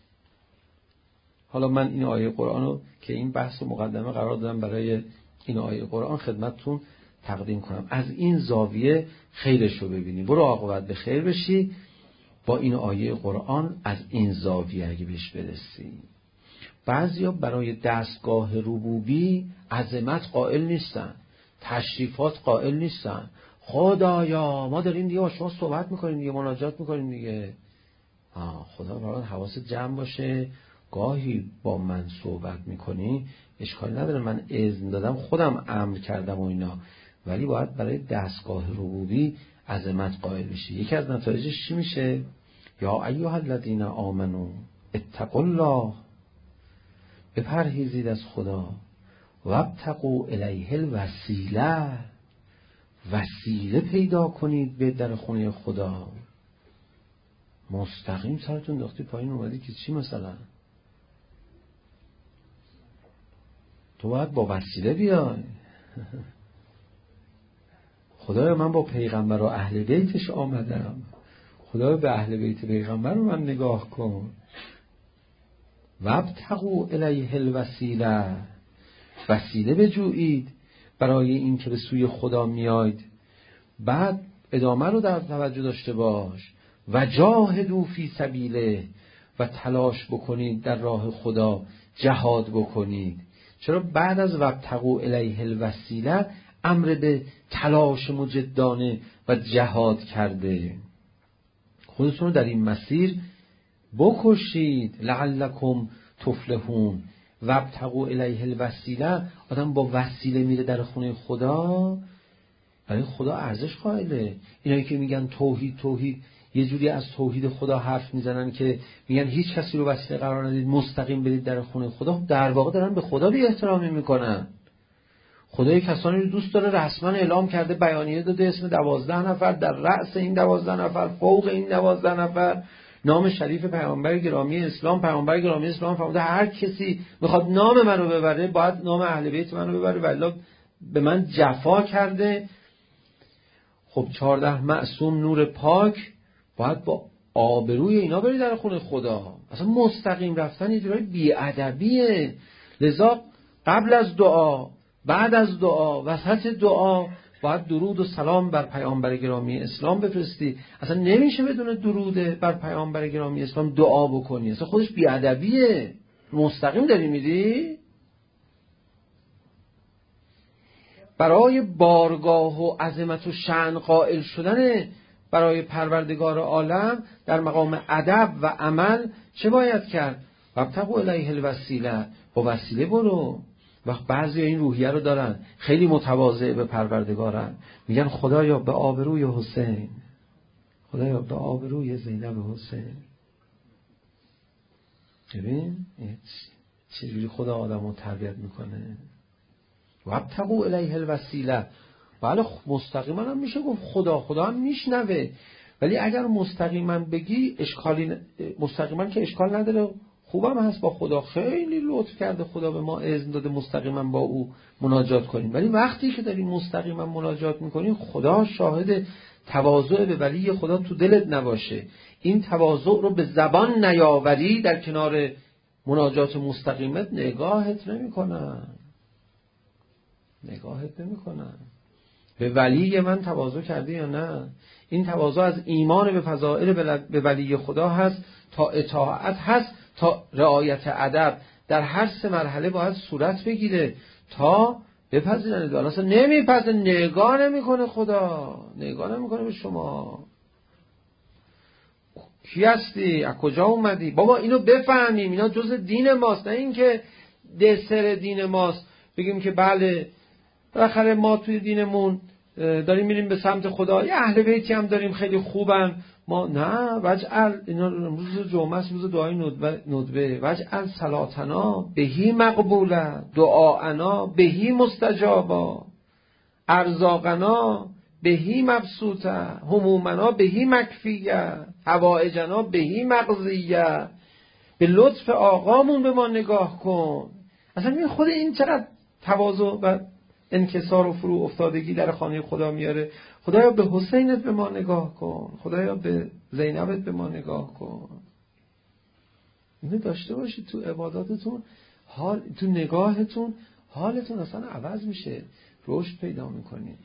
حالا من این آیه قرآن رو که این بحث و مقدمه قرار دادم برای این آیه قرآن خدمتتون تقدیم کنم، از این زاویه خیرش رو ببینی، برو عاقبت به خیر بشی با این آیه قرآن. از این زاویه اگه بهش برسی، بعضیا برای دستگاه ربوبی عظمت قائل نیستن، تشریفات قائل نیستن. خدایا ما داریم دیگه با شما صحبت میکنیم دیگه، مناجات میکنیم دیگه. آه خدا برای حواست جمع باشه، گاهی با من صحبت میکنی اشکال نداره، من اذن دادم، خودم امر کردم و اینا، ولی باید برای دستگاه ربوبی عظمت قائل بشی. یکی از نتایجش چی میشه؟ یا ایها الذین آمنو اتقوا الله، بپرهیزید از خدا، وابتغوا الیه الوسیله، وسیله پیدا کنید به در خونه خدا. مستقیم سرتون انداختی پایین اومدی که چی مثلا؟ تو باید با وسیله بیای. خدایا من با پیغمبر و اهل بیتش آمدم، خدایا به اهل بیت پیغمبر رو من نگاه کن. وابتغوا الیه الوسیله، وسیله بجویید برای این که به سوی خدا میاید. بعد ادامه رو در توجه داشته باش، و جاهدوا فی سبیله، و تلاش بکنید در راه خدا، جهاد بکنید. چرا بعد از وابتغوا الیه الوسیله امر به تلاش مجدانه و جهاد کرده؟ خودتون رو در این مسیر بکشید لعلکم تفلحون. وابتغوا الیه الوسیله، آدم با وسیله میره در خونه خدا، برای خدا ارزش قائله. اینایی که میگن توحید توحید، یه جوری از توحید خدا حرف میزنن که میگن هیچ کسی رو وسیله قرار ندید، مستقیم برید در خونه خدا. در واقع دارن به خدا بی احترامی میکنن. خدای کسانی رو دوست داره، رسما اعلام کرده، بیانیه داده، اسم دوازده نفر، در رأس این دوازده نفر، فوق این دوازده نفر نام شریف پیامبر گرامی اسلام. پیامبر گرامی اسلام فرموده هر کسی میخواد نام منو ببره باید نام اهل بیت منو ببره، والله به من جفا کرده. خب چهارده معصوم نور پاک باید با آبروی اینا بری در خونه خدا. اصلا مستقیم رفتن یه جورای بی‌ادبیه. لذا قبل از دعا، بعد از دعا، وسط دعا باید درود و سلام بر پیامبر گرامی اسلام بفرستی. اصلا نمیشه بدون درود بر پیامبر گرامی اسلام دعا بکنی، اصلا خودش بی‌ادبیه. مستقیم داری میری برای بارگاه و عظمت و شأن قائل شدن برای پروردگار عالم در مقام ادب و عمل. چه باید کرد؟ وابتغوا الیه الوسیله، با وسیله برو. وقت بعضی این روحیه رو دارن، خیلی متواضع به پروردگارن، میگن خدایا به آبروی حسین، خدایا به آبروی زینب حسین. ببین چجوری خدا آدمو تربیت میکنه. وابتغوا الیه الوسیله. بله مستقیما هم میشه گفت خدا، خدا هم میشنوه، ولی اگر مستقیما بگی اشکالی، مستقیما که اشکال نداره، خوبم هست با خدا، خیلی لطف کرده خدا به ما اذن داده مستقیما با او مناجات کنیم. ولی وقتی که داریم مستقیما مناجات میکنیم، خدا شاهد تواضع به ولی خدا تو دلت نباشه، این تواضع رو به زبان نیاوری، در کنار مناجات مستقیمت نگاهت نمیکنن، نگاهت نمیکنن. به ولی من تواضع کردی یا نه؟ این تواضع از ایمان به فضائل به ولی خدا هست، تا اطاعت هست، تا رعایت ادب. در هر سه مرحله باید صورت بگیره تا بپذیرن ادعا. اصلا نمیپذیره، نگاه نمیکنه، خدا نگاه نمیکنه به شما. کی هستی؟ از کجا اومدی؟ بابا اینو بفهمیم، اینا جز دین ماست، نه اینکه دسر دین ماست بگیم که بله بالاخره ما توی دینمون داریم میریم به سمت خدا، یه اهل بیتی هم داریم خیلی خوبن ما. نه، وجعل اینا روز جمعه است، روز دعای ندبه، وجعل صلاتنا بهی مقبوله، دعاءنا بهی مستجابا، ارزاقنا بهی مبسوطه، همومنا بهی مکفیه، حوائجنا بهی مقضیه. به لطف آقامون به ما نگاه کن. اصلا خود این چقدر تواضع و انکسار و فرو افتادگی در خانه خدا میاره. خدایا به حسینت به ما نگاه کن، خدایا به زینبت به ما نگاه کن. اینو داشته باشید تو عباداتتون، حال تو نگاهتون حالتون اصلا عوض میشه، رشد پیدا میکنید.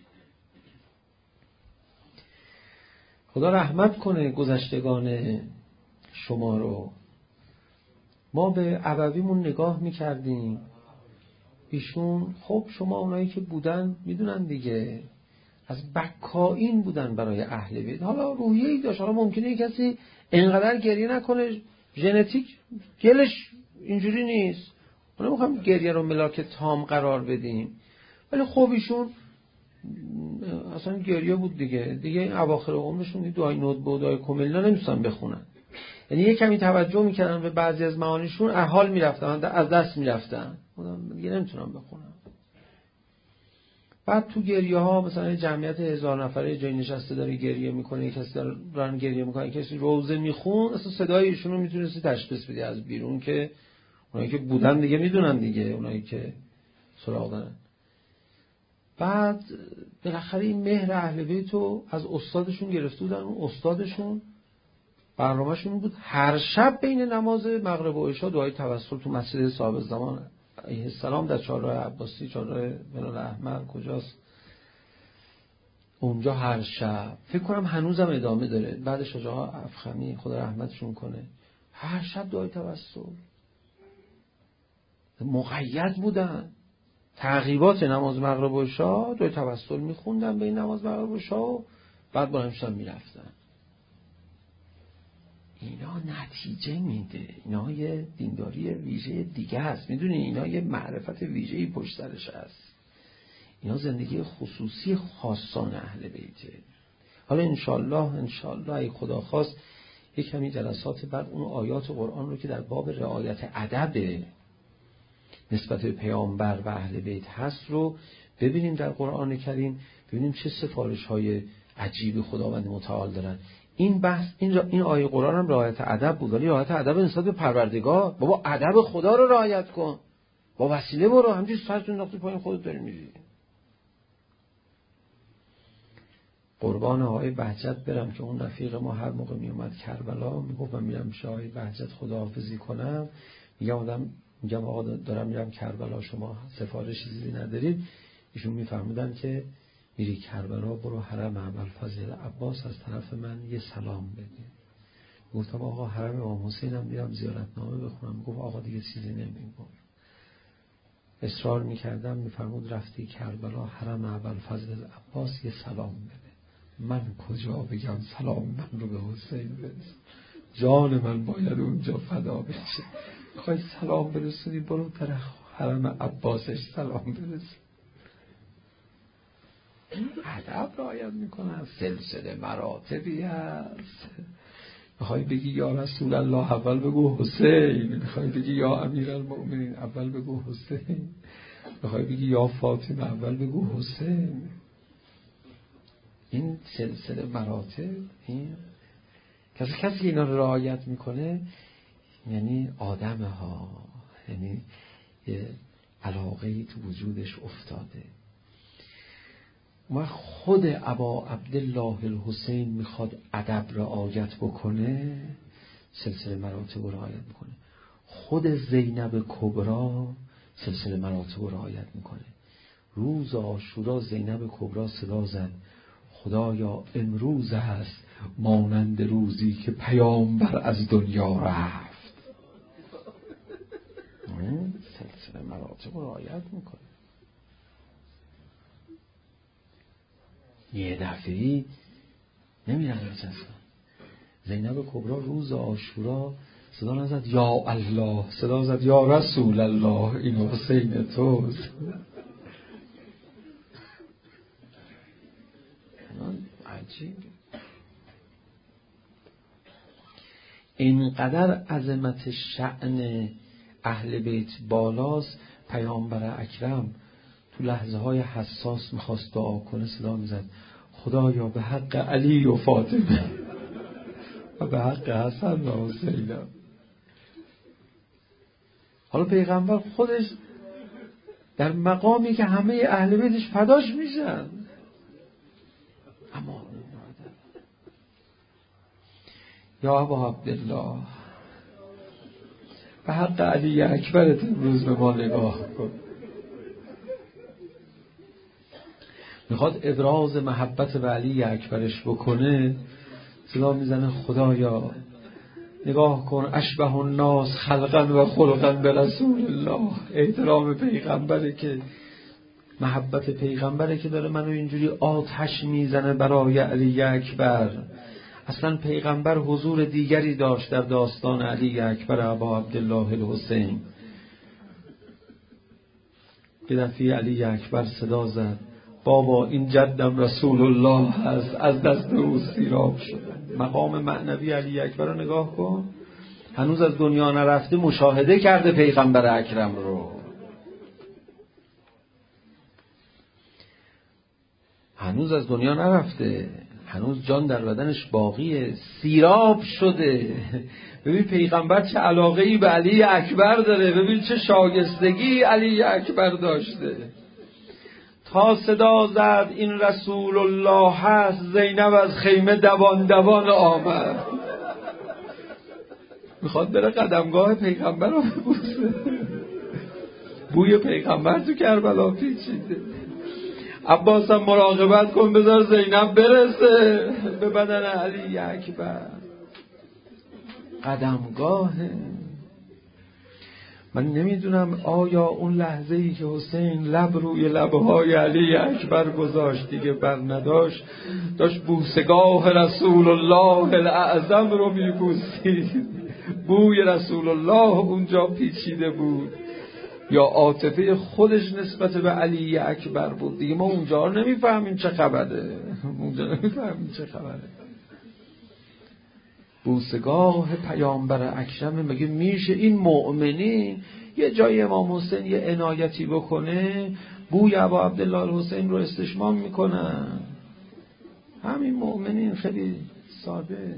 خدا رحمت کنه گذشتگان شما رو. ما به ابویمون نگاه میکردیم، ایشون خب شما اونایی که بودن میدونن دیگه، از بکائین بودن برای اهل بیت. حالا روحیه‌ای داشت، حالا ممکنه کسی انقدر گریه نکنه، ژنتیک گلش اینجوری نیست، ما نمیخوایم گریه رو ملاک تام قرار بدیم، ولی خب ایشون اصلا گریه بود دیگه. دیگه این اواخر عمرشون دعای ندبه و دعای کمیلنا نمیستن بخونن، یعنی یه کمی توجه میکردن به بعضی از معانیشون، احال میرفتن، از دست میرفتن، دیگه نمیتونن بخونن. بعد تو گریه ها مثلا جمعیت هزار نفره جای نشسته داره گریه میکنه، کسی داره گریه میکنه، کسی روزه میخون، اصلا صدای ایشون رو میتونستی تشخیص بدی از بیرون، که اونایی که بودن دیگه میدونن دیگه، اونایی که سراغ دارن. بعد بالاخره این مهر اهل بیت رو از استادشون گرفته بودن. اون استادشون برنامه‌شون بود هر شب بین نماز مغرب و عشا دعای توسل تو مسجد صاحب الزمان علیه السلام در چهارراه عباسی، چهارراه بلال احمر کجاست، اونجا هر شب، فکر کنم هنوزم ادامه داره، بعد شجاع افخمی خدا رحمتشون کنه، هر شب دعای توسل مقید بودن. تعقیبات نماز مغرب و عشا دعای توسل میخوندن بین نماز مغرب و عشا و بعد با همشون میرفتن. اینا نتیجه میده، اینا یه دینداری ویژه دیگه هست، میدونی اینا یه معرفت ویژه‌ای پشت سرش هست، اینا زندگی خصوصی خاصان اهل بیته. حالا انشالله انشالله ای خدا خواست یک کمی جلسات بعد اون آیات قرآن رو که در باب رعایت ادب نسبت به پیامبر و اهل بیت هست رو ببینیم در قرآن کریم، ببینیم چه سفارش های عجیب خداوند متعال دارن. این بحث این, این آیه قرآن هم رعایت ادب بود، ولی رعایت ادب نسبت به پروردگار. بابا ادب خدا رو رعایت کن، با وسیله برو، همینجوری سرتون نقطه پایین خودت داری میری. قربان آقای بهجت برم که اون رفیق ما هر موقع می اومد کربلا میگفت من میرم پیش آقای بهجت خداحافظی کنم، میگم آدم میگم آقا دارم میرم کربلا، شما سفارشی چیزی ندارید؟ ایشون میفرمودن که میری کربلا برو حرم ابوالفضل عباس از طرف من یه سلام بده. گفتم آقا حرم امام حسین هم بیام زیارتنامه بخونم. گفت آقا دیگه چیزی نمیگم. اصرار میکردم، میفرمود رفتی کربلا حرم ابوالفضل عباس یه سلام بده. من کجا بگم سلام من رو به حسین برسون، جان من باید اونجا فدا بشه. میخوای سلام برسونی برو در حرم عباسش سلام برسون. ادب رعایت میکنن، سلسله مراتبی هست. میخوای بگی یا رسول الله اول بگو حسین، میخوای بگی یا امیرالمؤمنین اول بگو حسین، میخوای بگی یا فاطمه اول بگو حسین. این سلسله مراتب، این کسی کسی اینا رو رعایت میکنه یعنی آدمه ها، یعنی یه علاقه‌ای تو وجودش افتاده. و خود ابا عبدالله الحسین میخواد ادب رعایت بکنه، سلسله مراتب رعایت میکنه. خود زینب کبرا سلسله مراتب رعایت میکنه. روز عاشورا زینب کبرا صدا زد خدایا امروز هست مانند روزی که پیامبر از دنیا رفت. سلسله مراتب رعایت میکنه. یه دفعی نمیرن نجسن. زینب کبرا روز عاشورا صدا نزد یا الله، صدا زد یا رسول الله، این حسین توست. عجیب. اینقدر عظمت شأن اهل بیت بالاست، پیامبر اکرم تو لحظه های حساس میخواست دعا کنه صدا میزد خدایا به حق علی و فاطمه و به حق حسن و حسین. حالا پیغمبر خودش در مقامی که همه اهل بیتش فداش میشن، اما یا ابا عبدالله به حق علی اکبرت امروز به ما نگاه کن. میخواد ابراز محبت به علی اکبرش بکنه، صدا میزنه خدایا نگاه کن اشبه الناس خلقا و خلقا به رسول الله. احترام پیغمبره که محبت پیغمبره که داره منو اینجوری آتش میزنه برای علی اکبر. اصلا پیغمبر حضور دیگری داشت در داستان علی اکبر ابا عبدالله الحسین. یه دفعه علی اکبر صدا زد بابا این جدم رسول الله هست، از دست او سیراب شده. مقام معنوی علی اکبر رو نگاه کن، هنوز از دنیا نرفته مشاهده کرده پیغمبر اکرم رو. هنوز از دنیا نرفته، هنوز جان در بدنش باقیه، سیراب شده. ببین پیغمبر چه علاقه‌ای به علی اکبر داره، ببین چه شایستگی علی اکبر داشته. تا صدا زد این رسول الله هست، زینب از خیمه دوان دوان آمد. میخواد بره قدمگاه پیغمبر رو ببوسه. بوی پیغمبر تو کربلا پیچیده. عباس هم مراقبت کن بذار زینب برسه به بدن علی اکبر. قدمگاه. من نمیدونم آیا اون لحظه ای که حسین لب روی لبهای علی اکبر گذاشت دیگه بر نداشت، داشت بوسگاه رسول الله الاعظم رو میبوسید، بوی رسول الله اونجا پیچیده بود، یا عاطفه خودش نسبت به علی اکبر بود دیگه. ما اونجا نمیفهمیم چه خبره، اونجا نمیفهمیم چه خبره. بوسگاه پیامبر اکرم. مگه میشه این مؤمنین یه جای امام حسین یه عنایتی بکنه بوی ابا عبدالله الحسین رو استشمام میکنن؟ همین مؤمنین خیلی ساده.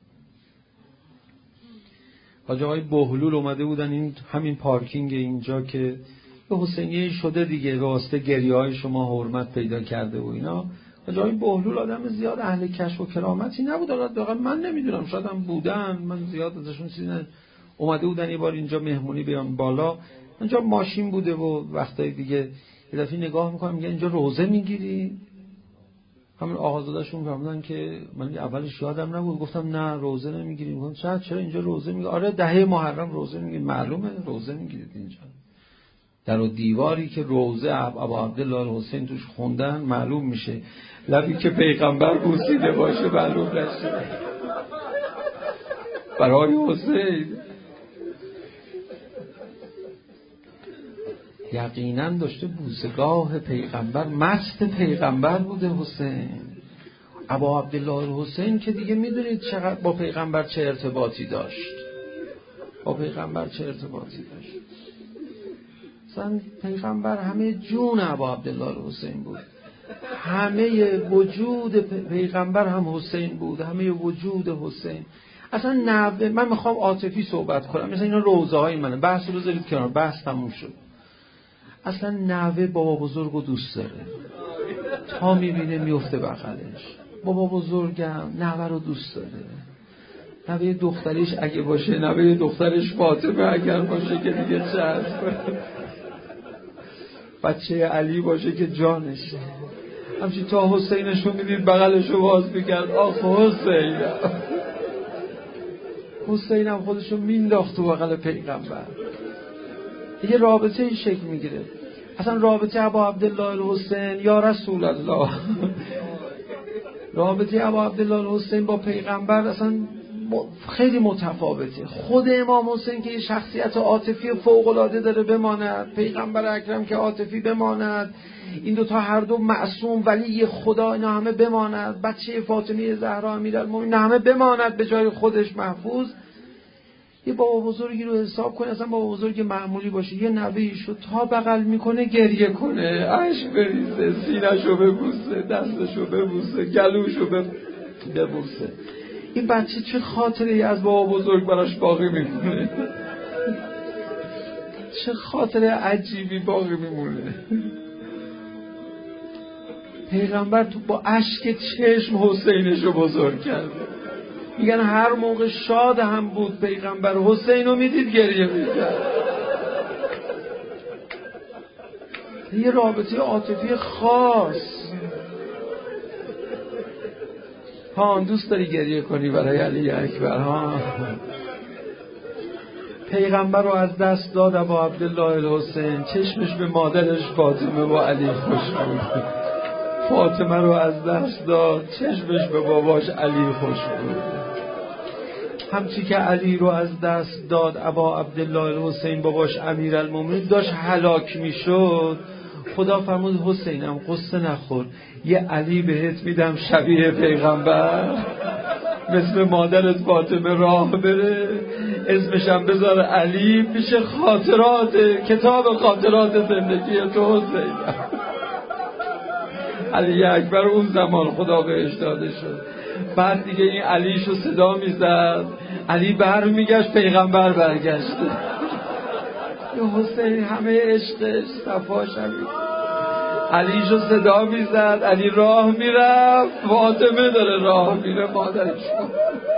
حاجی آقای بهلول اومده بودن این همین پارکینگ اینجا که به حسینیه شده دیگه، به واسطه گریه های شما حرمت پیدا کرده و اینا. حاجی آقای بهلول آدم زیاد اهل کشف و کرامتی نبود، واقعا من نمیدونم، شاید هم بودن، من زیاد ازشون چیزی ندیدم. اومده بودن یه بار اینجا مهمونی بیان بالا، اینجا ماشین بوده و وقتای دیگه یه دفعه نگاه میکنم میگه اینجا روزه میگیری؟ همین آقازاده‌شون فرمودن که من اولش یادم نبود، گفتم نه روزه نمیگیریم. گفتم چرا چرا اینجا روزه میگیری؟ آره دهه محرم روزه میگیریم. معلومه روزه میگیرید اینجا. در و دیواری که روزه ابا عبدالله الحسین توش خوندن معلوم میشه، لبی که پیغمبر بوسیده باشه معلوم نشه. برای حسین یقینا داشته بوسگاه پیغمبر، مست پیغمبر بوده حسین. ابا عبدالله الحسین که دیگه میدونید چقدر با پیغمبر چه ارتباطی داشت، با پیغمبر چه ارتباطی داشت. مثلا پیغمبر همه جون ابا عبدالله الحسین بود، همه وجود پیغمبر هم حسین بود، همه وجود حسین. اصلا نوه، من میخوام عاطفی صحبت کنم، مثلا اینا روزه های منه، بحث رو بذارید کنار، بحث تموم شد. اصلا نوه بابا بزرگ رو دوست داره، تا میبینه میفته بغلش. بابا بزرگم نوه رو دوست داره، نوه دخترش اگه باشه، نوه دخترش فاطمه اگر باشه که دیگه چه هست، بچه علی باشه که جانشه. همچین تا حسینشو میدید بغلشو باز میکرد، آخ حسین. حسینم خودشو مینداخت تو بغل پیغمبر. یه رابطه این شکل میگیره. اصلا رابطه ابا عبدالله الحسین یا رسول الله رابطه ابا عبدالله الحسین با پیغمبر اصلا خیلی متفاوته. خود امام حسین که یه شخصیت عاطفی فوق‌العاده داره بماند، پیغمبر اکرم که عاطفی بماند، این دوتا هر دو معصوم ولی خدا، اینا همه بماند، بچه فاطمه زهرا امیرالمومنین همه بماند به جای خودش محفوظ. یه بابا بزرگی رو حساب کنه، اصلا بابا بزرگ معمولی باشه، یه نوه‌ایشو تا بغل میکنه گریه کنه، اشک بریزه، سینه‌شو ببوسه، دستشو ببوسه، گلوشو ببوسه. این بچه چه خاطری از بابا بزرگ براش باقی میمونه؟ چه خاطره عجیبی باقی میمونه. پیغمبر تو با اشک چشم حسینشو بزرگ کرده. میگن هر موقع شاد هم بود پیغمبر، حسینو میدید گریه میکرد. یه رابطه عاطفی خاص. ها دوست داری گریه کنی برای علی اکبر؟ ها پیغمبر رو از دست داد ابا عبدالله الحسین، چشمش به مادرش فاطمه و علی خوش بود. فاطمه رو از دست داد، چشمش به باباش علی خوش بود. همچی که علی رو از دست داد ابا عبدالله الحسین، باباش امیرالمومنین داشت هلاک میشد، خدا فرمود حسینم قصه نخور، یه علی بهت میدم شبیه پیغمبر، مثل مادرت فاطمه راه بره، اسمشم بذار علی، میشه خاطرات، کتاب خاطرات زندگی تو حسینم. علی اکبر اون زمان خدا بهش داده شد. بعد دیگه این علیشو صدا میزد، علی بر میگشت، پیغمبر برگشته. حسین همه عشقش صفاش همین. علیشو صدا میزد، علی راه میرفت، فاطمه داره راه میره، مادرشو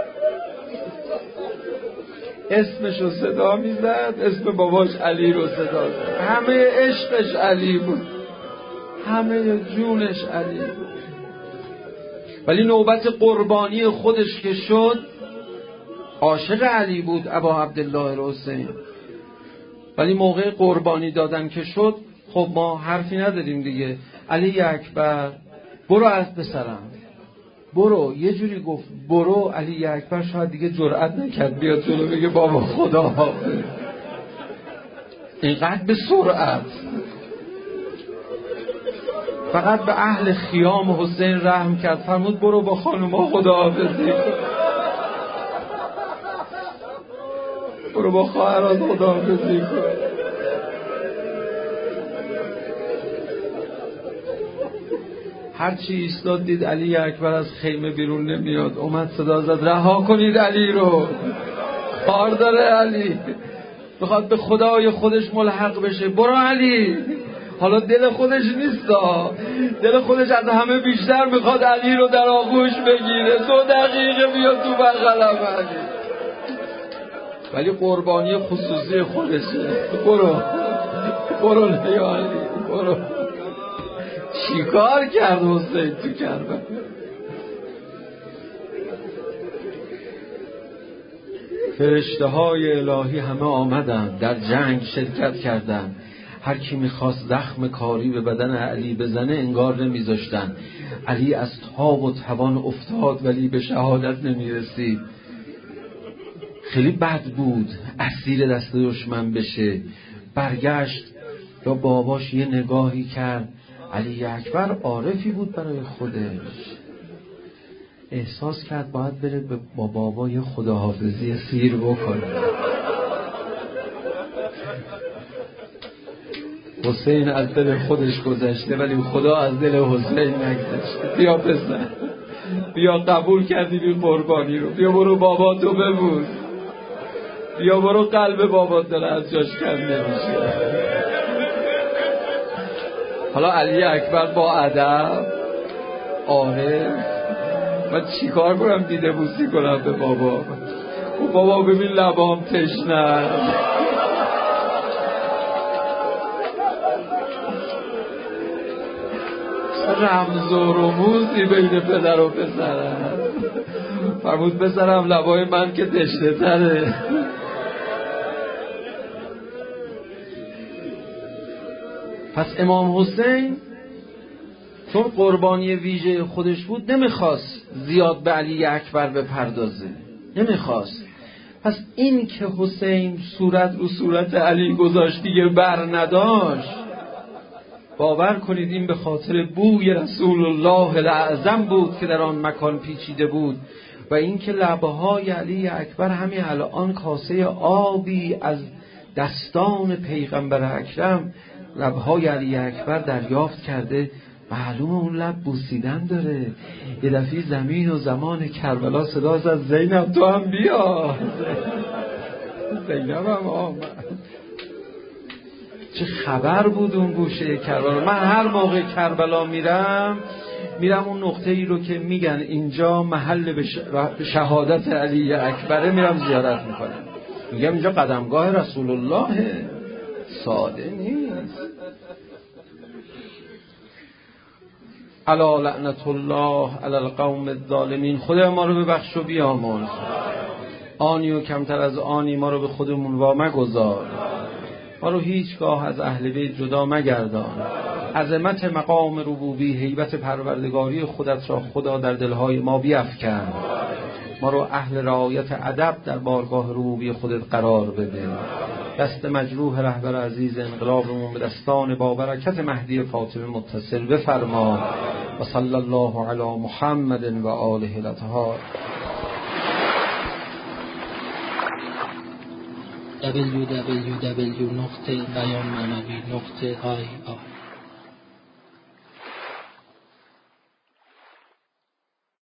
اسمشو صدا میزد، اسم باباش علی رو صدا زد. همه عشقش علی بود، همه جونش علی بود. ولی نوبت قربانی خودش که شد، عاشق علی بود ابا عبدالله الحسین، ولی موقع قربانی دادن که شد، خب ما حرفی نداریم دیگه، علی اکبر برو از پسرم، برو. یه جوری گفت برو، علی اکبر شاید دیگه جرئت نکرد بیاد جلو بگه بابا خدا حافظ. اینقدر به سرعت فقط به اهل خیام حسین رحم کرد، فرمود برو با خانوما خداحافظی کن، برو با خواهرات خداحافظی کن. هرچی ایستاد دید علی اکبر از خیمه بیرون نمیاد، اومد صدا زد رها کنید علی رو، کار داره علی، میخواد به خدای خودش ملحق بشه. برو علی. حالا دل خودش نیستا، دل خودش از همه بیشتر میخواد علی رو در آغوش بگیره، دو دقیقه بیاد تو بغلم علی، ولی قربانی خصوصی خودشه. برو برو یا علی برو. چی کار کرد حسین تو کربلا؟ فرشته های الهی همه آمدن، در جنگ شرکت کردن، هر کی میخواست زخم کاری به بدن علی بزنه انگار نمیذاشتن. علی از تاب و توان افتاد ولی به شهادت نمیرسید. خیلی بد بود اسیر دست دشمن بشه. برگشت یا باباش یه نگاهی کرد، علی اکبر عارفی بود برای خودش، احساس کرد باید بره با بابا یه خداحافظی سیر بکنه. حسین از دل خودش گذشته ولی خدا از دل حسین نگذشته. بیا پسر، بیا قبول کردی این قربانی رو، بیا برو بابا تو ببوس، بیا برو قلب بابا داره از جاش کم نمیشه. حالا علی اکبر با ادب آره من چی کار کنم دیده بوسی کنم به بابا؟ او بابا ببین لبام تشنه، رمز و رموزی بین پدر و پسر هست. فرمود پسرم لبای من که تشنه تره. پس امام حسین چون قربانی ویژه خودش بود نمیخواست زیاد به علی اکبر بپردازه، نمیخواست. پس این که حسین صورت رو صورت علی گذاشت دیگه بر نداشت، باور کنید این به خاطر بوی رسول الله الاعظم بود که در آن مکان پیچیده بود و این که لبهای علی اکبر همین الان کاسه آبی از دستان پیغمبر اکرم لبهای علی اکبر دریافت کرده، معلومه اون لب بوسیدن داره. یه دفعه زمین و زمان کربلا صدا زد زینب تو هم بیا. زینب هم آمد. چه خبر بود اون گوشه کربلا. من هر موقع کربلا میرم میرم اون نقطه ای رو که میگن اینجا محل به شهادت علی اکبره میرم زیارت میکنم، میگم اینجا قدمگاه رسول الله، ساده نیست. الا لعنت الله علی القوم الظالمین. خدا ما رو ببخش و بیامرز، آنی و کمتر از آنی ما رو به خودمون وا مگذار، ما رو هیچگاه از اهل بیت جدا مگردان. عظمت مقام ربوبی، هیبت پروردگاری خودت را خدا در دلهای ما بیفکن، ما رو اهل رعایت ادب در بارگاه ربوبی خودت قرار بده. دست مجروح رهبر عزیز انقلابمون به دستان با برکت مهدی فاطمه متصل بفرما و صلی الله علی محمد و آله الاطهار. دبلیو دبلیو دبلیو دات بیان معنوی دات آی آر